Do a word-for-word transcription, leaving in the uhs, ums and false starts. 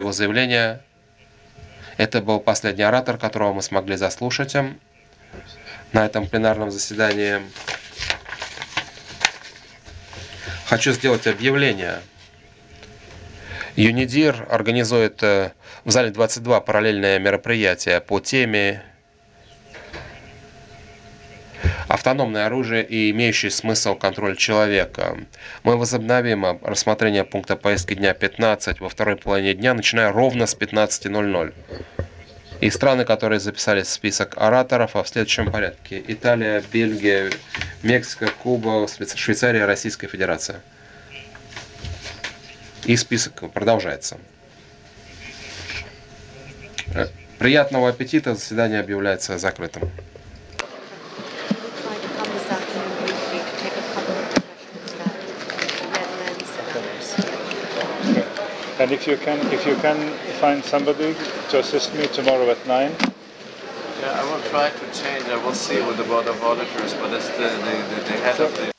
его заявление. Это был последний оратор, которого мы смогли заслушать на этом пленарном заседании. Хочу сделать объявление. ЮНИДИР организует в зале двадцать два параллельное мероприятие по теме «Автономное оружие и имеющий смысл контроль человека». Мы возобновим рассмотрение пункта повестки дня пятнадцать во второй половине дня, начиная ровно с пятнадцати ноль-ноль. И страны, которые записались в список ораторов, а в следующем порядке: Италия, Бельгия, Мексика, Куба, Швейцария, Российская Федерация. И список продолжается. Приятного аппетита. Заседание объявляется закрытым. And if you can, if you can find somebody to assist me tomorrow at nine. Yeah, I will try to change. I will see with the board of auditors, but it's the, the, the, the head of the